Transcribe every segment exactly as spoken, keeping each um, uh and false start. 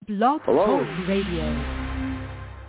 Blog Hello. Talk Radio.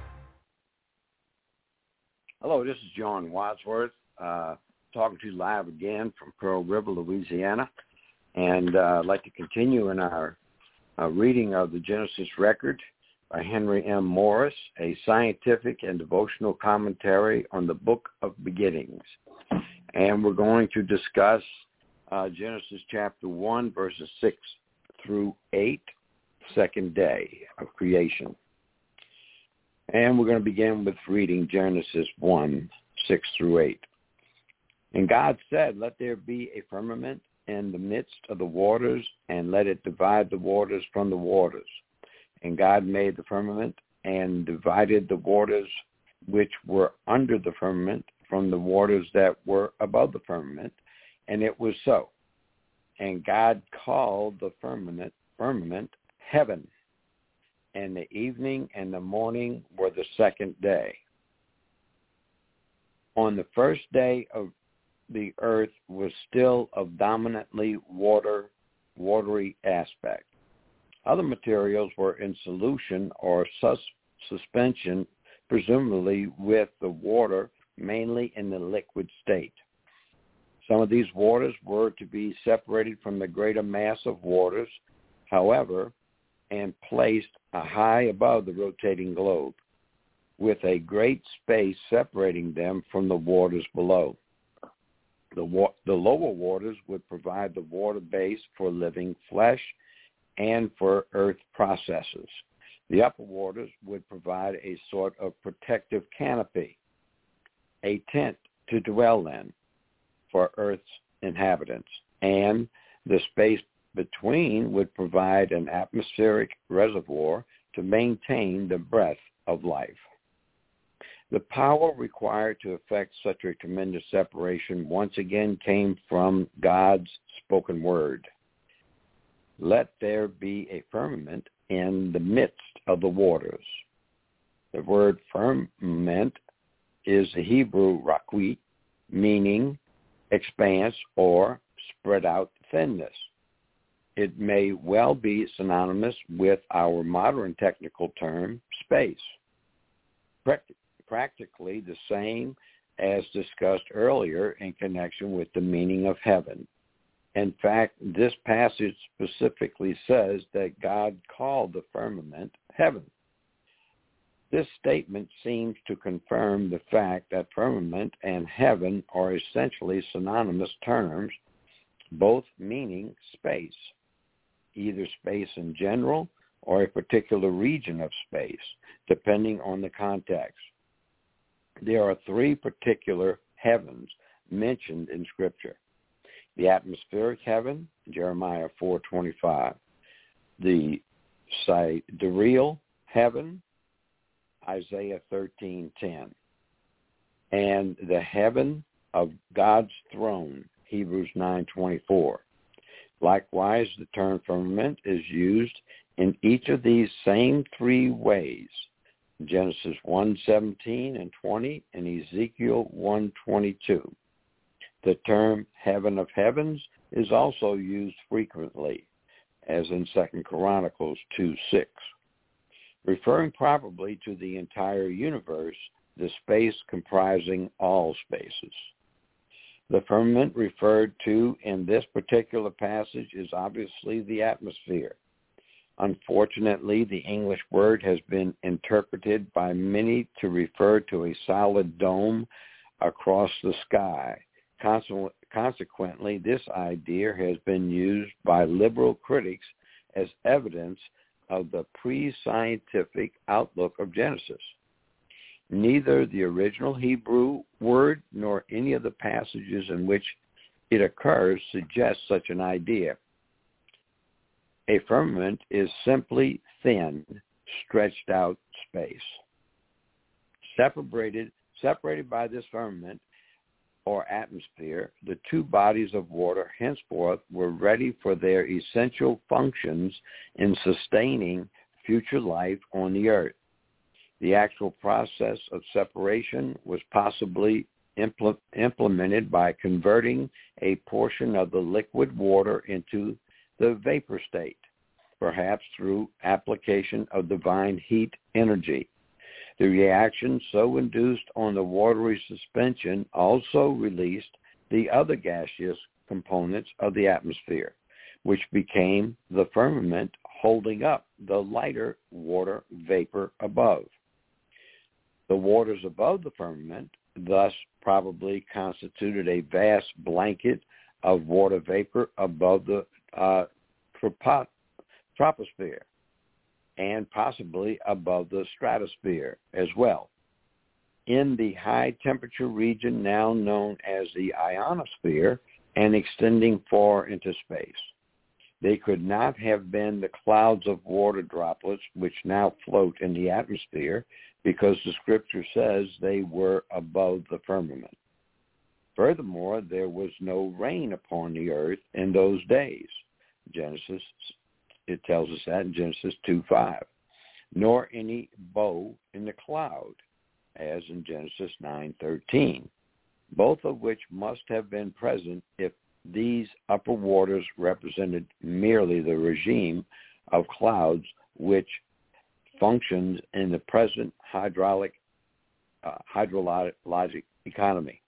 Hello, this is John Wadsworth, uh, talking to you live again from Pearl River, Louisiana. And uh, I'd like to continue in our uh, reading of the Genesis record by Henry M. Morris, a scientific and devotional commentary on the Book of Beginnings. And we're going to discuss uh, Genesis chapter one, verses six through eight, second day of creation. And we're going to begin with reading Genesis one, six through eight. And God said, "Let there be a firmament in the midst of the waters, and let it divide the waters from the waters. And God made the firmament and divided the waters which were under the firmament from the waters that were above the firmament. And it was so. And God called the firmament, firmament heaven. And the evening and the morning were the second day. On the first day of the earth was still of dominantly water, watery aspect. Other materials were in solution or sus- suspension, presumably with the water mainly in the liquid state. Some of these waters were to be separated from the greater mass of waters, however, and placed a high above the rotating globe, with a great space separating them from the waters below. The, wa- the lower waters would provide the water base for living flesh and for earth processes. The upper waters would provide a sort of protective canopy, a tent to dwell in for earth's inhabitants, and the space between would provide an atmospheric reservoir to maintain the breath of life. The power required to effect such a tremendous separation once again came from God's spoken word. Let there be a firmament in the midst of the waters. The word firmament is the Hebrew raquit, meaning expanse or spread out thinness. It may well be synonymous with our modern technical term, space. Practically the same as discussed earlier in connection with the meaning of heaven. In fact, this passage specifically says that God called the firmament heaven. This statement seems to confirm the fact that firmament and heaven are essentially synonymous terms, both meaning space, either space in general or a particular region of space, depending on the context. There are three particular heavens mentioned in Scripture. The atmospheric heaven, Jeremiah four twenty-five. The sidereal heaven, Isaiah thirteen ten. And the heaven of God's throne, Hebrews nine twenty-four. Likewise, the term firmament is used in each of these same three ways. Genesis one seventeen and twenty, and Ezekiel one twenty-two. The term heaven of heavens is also used frequently, as in Second Chronicles two six, referring probably to the entire universe, the space comprising all spaces. The firmament referred to in this particular passage is obviously the atmosphere. Unfortunately, the English word has been interpreted by many to refer to a solid dome across the sky. Consequently, this idea has been used by liberal critics as evidence of the pre-scientific outlook of Genesis. Neither the original Hebrew word nor any of the passages in which it occurs suggest such an idea. A firmament is simply thin, stretched out space. Separated, separated by this firmament or atmosphere, the two bodies of water henceforth were ready for their essential functions in sustaining future life on the earth. The actual process of separation was possibly impl- implemented by converting a portion of the liquid water into the vapor state, perhaps through application of divine heat energy. The reaction so induced on the watery suspension also released the other gaseous components of the atmosphere, which became the firmament holding up the lighter water vapor above. The waters above the firmament thus probably constituted a vast blanket of water vapor above the uh, tropo- troposphere and possibly above the stratosphere as well. In the high-temperature region now known as the ionosphere and extending far into space, they could not have been the clouds of water droplets which now float in the atmosphere, because the scripture says they were above the firmament. Furthermore, there was no rain upon the earth in those days. Genesis, it tells us that in Genesis two five. Nor any bow in the cloud, as in Genesis nine thirteen, both of which must have been present if these upper waters represented merely the regime of clouds which functions in the present hydraulic, uh, hydrologic economy.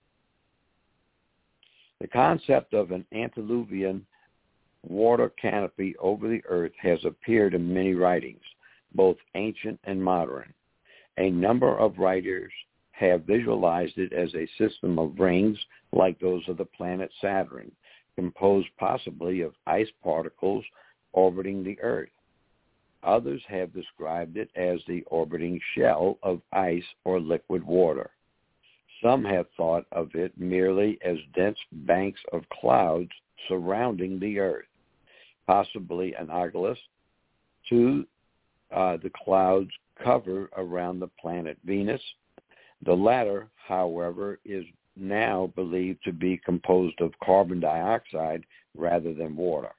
The concept of an antediluvian water canopy over the earth has appeared in many writings, both ancient and modern. A number of writers have visualized it as a system of rings like those of the planet Saturn, composed possibly of ice particles orbiting the earth. Others have described it as the orbiting shell of ice or liquid water. Some have thought of it merely as dense banks of clouds surrounding the earth, possibly analogous to uh, the clouds cover around the planet Venus. The latter, however, is now believed to be composed of carbon dioxide rather than water.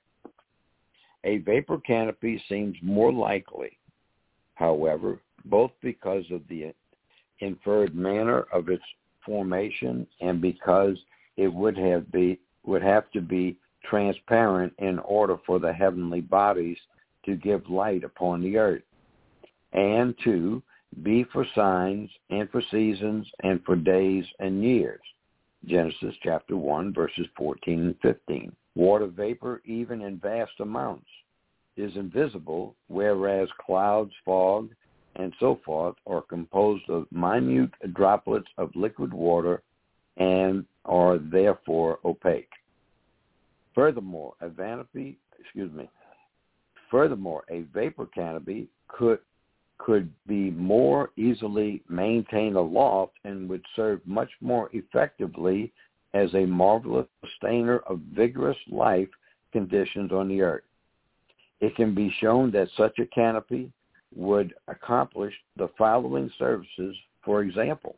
A vapor canopy seems more likely, however, both because of the inferred manner of its formation and because it would have be would have to be transparent in order for the heavenly bodies to give light upon the earth, and to be for signs and for seasons and for days and years. Genesis chapter one, verses fourteen and fifteen. Water vapor, even in vast amounts, is invisible, whereas clouds, fog, and so forth are composed of minute droplets of liquid water and are therefore opaque. Furthermore, a canopy, excuse me, furthermore, a vapor canopy could could be more easily maintained aloft and would serve much more effectively as a marvelous sustainer of vigorous life conditions on the earth. It can be shown that such a canopy would accomplish the following services. For example,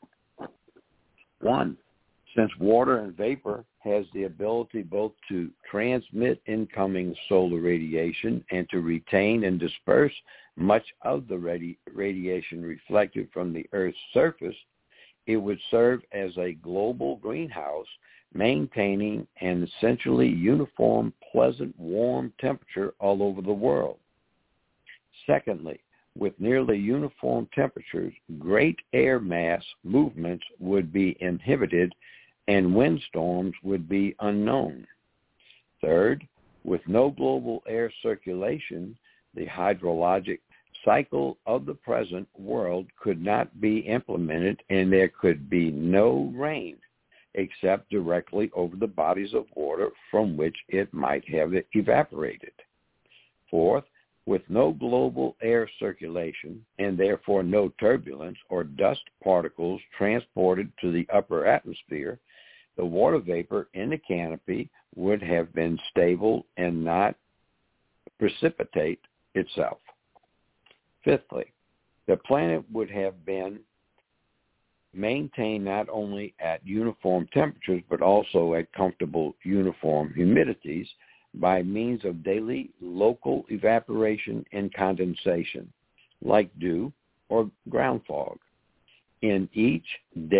one, since water and vapor has the ability both to transmit incoming solar radiation and to retain and disperse much of the radi- radiation reflected from the Earth's surface, it would serve as a global greenhouse, maintaining an essentially uniform, pleasant, warm temperature all over the world. Secondly, with nearly uniform temperatures, great air mass movements would be inhibited and windstorms would be unknown. Third, with no global air circulation, the hydrologic cycle of the present world could not be implemented, and there could be no rain except directly over the bodies of water from which it might have evaporated. Fourth, with no global air circulation and therefore no turbulence or dust particles transported to the upper atmosphere, the water vapor in the canopy would have been stable and not precipitate itself. Fifthly, the planet would have been maintained not only at uniform temperatures but also at comfortable uniform humidities by means of daily local evaporation and condensation, like dew or ground fog, in each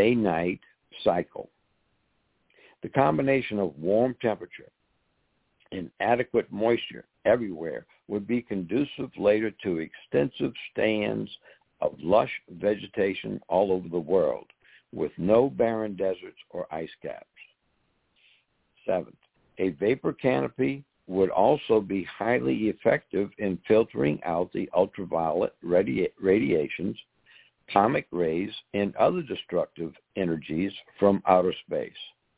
day-night cycle. The combination of warm temperature inadequate moisture everywhere would be conducive later to extensive stands of lush vegetation all over the world, with no barren deserts or ice caps. Seventh, a vapor canopy would also be highly effective in filtering out the ultraviolet radi- radiations, cosmic rays, and other destructive energies from outer space.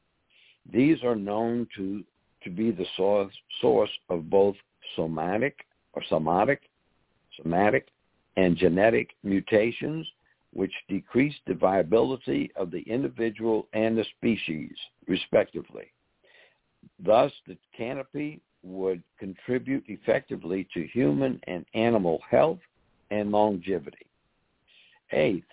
These are known to, to be the source, source of both somatic or somatic, somatic and genetic mutations, which decrease the viability of the individual and the species, respectively. Thus, the canopy would contribute effectively to human and animal health and longevity. Eighth,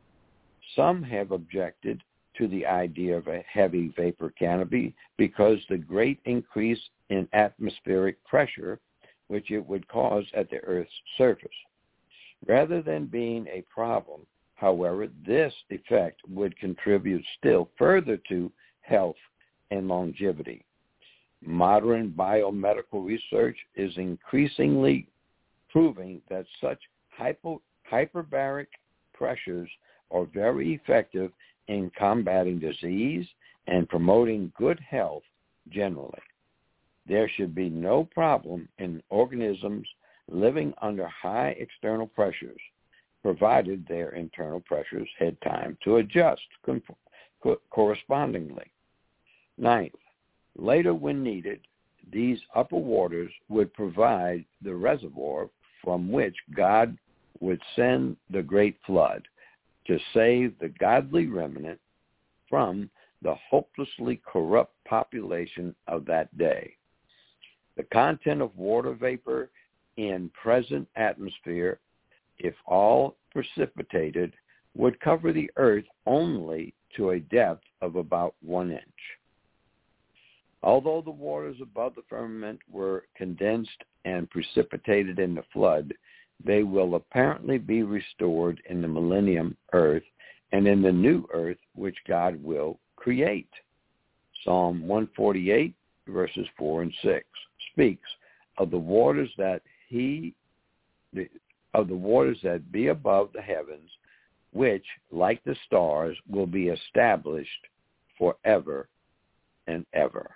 some have objected to the idea of a heavy vapor canopy because the great increase in atmospheric pressure which it would cause at the Earth's surface. Rather than being a problem, however, this effect would contribute still further to health and longevity. Modern biomedical research is increasingly proving that such hypo, hyperbaric pressures are very effective in combating disease and promoting good health generally. There should be no problem in organisms living under high external pressures, provided their internal pressures had time to adjust co- correspondingly. Ninth, later when needed, these upper waters would provide the reservoir from which God would send the great flood to save the godly remnant from the hopelessly corrupt population of that day. The content of water vapor in present atmosphere, if all precipitated, would cover the earth only to a depth of about one inch. Although the waters above the firmament were condensed and precipitated in the flood, they will apparently be restored in the millennium earth and in the new earth which God will create. Psalm one forty-eight, verses four and six, speaks of the waters that he, of the waters that be above the heavens, which, like the stars, will be established forever and ever.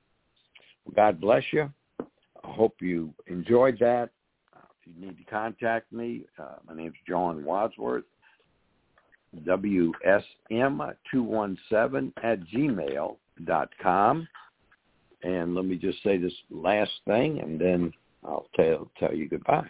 God bless you. I hope you enjoyed that. Uh, if you need to contact me, uh, my name is John Wadsworth, W S M two one seven at gmail dot com. And let me just say this last thing, and then I'll tell, tell you goodbye.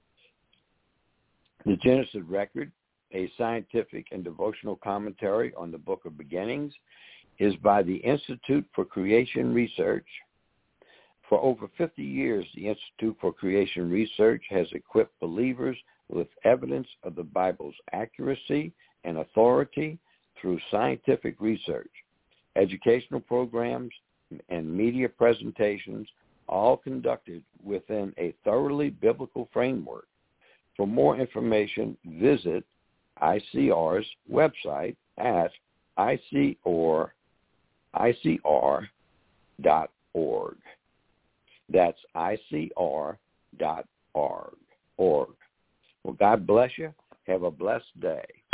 The Genesis Record, a scientific and devotional commentary on the Book of Beginnings, is by the Institute for Creation Research. For over fifty years, the Institute for Creation Research has equipped believers with evidence of the Bible's accuracy and authority through scientific research, educational programs, and media presentations, all conducted within a thoroughly biblical framework. For more information, visit I C R's website at I C R dot org. That's I C R dot org. Well, God bless you. Have a blessed day.